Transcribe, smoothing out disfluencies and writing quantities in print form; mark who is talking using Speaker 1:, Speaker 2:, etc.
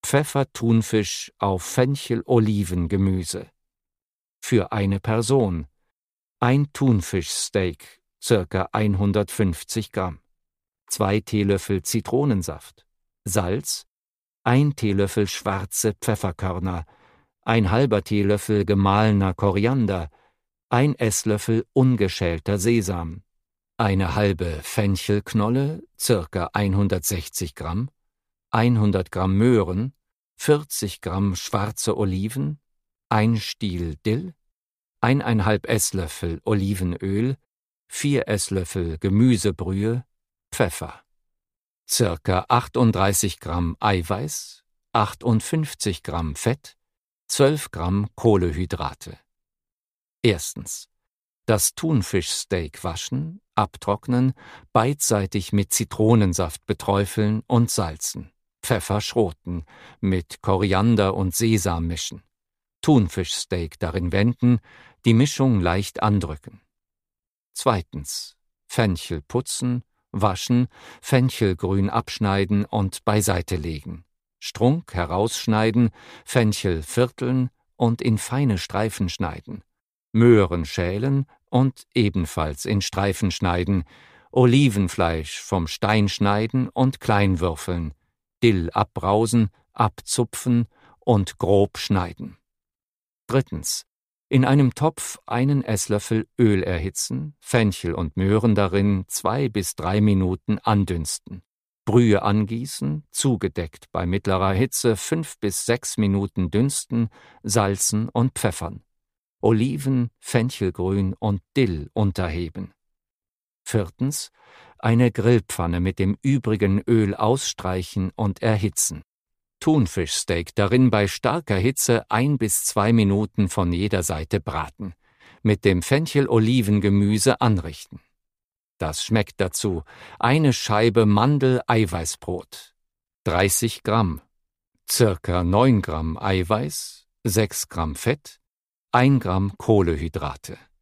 Speaker 1: Pfeffer-Thunfisch auf Fenchel-Oliven-Gemüse. Für eine Person: ein Thunfischsteak, ca. 150 Gramm, 2 Teelöffel Zitronensaft, Salz, 1 Teelöffel schwarze Pfefferkörner, ein halber Teelöffel gemahlener Koriander, 1 Esslöffel ungeschälter Sesam, eine halbe Fenchelknolle, ca. 160 Gramm, 100 Gramm Möhren, 40 Gramm schwarze Oliven, 1 Stiel Dill, 1,5 Esslöffel Olivenöl, 4 Esslöffel Gemüsebrühe, Pfeffer. Circa 38 Gramm Eiweiß, 58 Gramm Fett, 12 Gramm Kohlenhydrate. Erstens: das Thunfischsteak waschen, abtrocknen, beidseitig mit Zitronensaft beträufeln und salzen, Pfeffer schroten, mit Koriander und Sesam mischen. Thunfischsteak darin wenden, die Mischung leicht andrücken. Zweitens: Fenchel putzen, waschen, Fenchelgrün abschneiden und beiseite legen. Strunk herausschneiden, Fenchel vierteln und in feine Streifen schneiden. Möhren schälen und ebenfalls in Streifen schneiden. Olivenfleisch vom Stein schneiden und klein würfeln. Dill abbrausen, abzupfen und grob schneiden. Drittens: in einem Topf 1 Esslöffel Öl erhitzen, Fenchel und Möhren darin 2 bis 3 Minuten andünsten. Brühe angießen, zugedeckt bei mittlerer Hitze 5 bis 6 Minuten dünsten, salzen und pfeffern. Oliven, Fenchelgrün und Dill unterheben. Viertens: eine Grillpfanne mit dem übrigen Öl ausstreichen und erhitzen. Thunfischsteak darin bei starker Hitze 1 bis 2 Minuten von jeder Seite braten. Mit dem Fenchel-Olivengemüse anrichten. Das schmeckt dazu: 1 Scheibe Mandel-Eiweißbrot, 30 Gramm, circa 9 Gramm Eiweiß, 6 Gramm Fett, 1 Gramm Kohlenhydrate.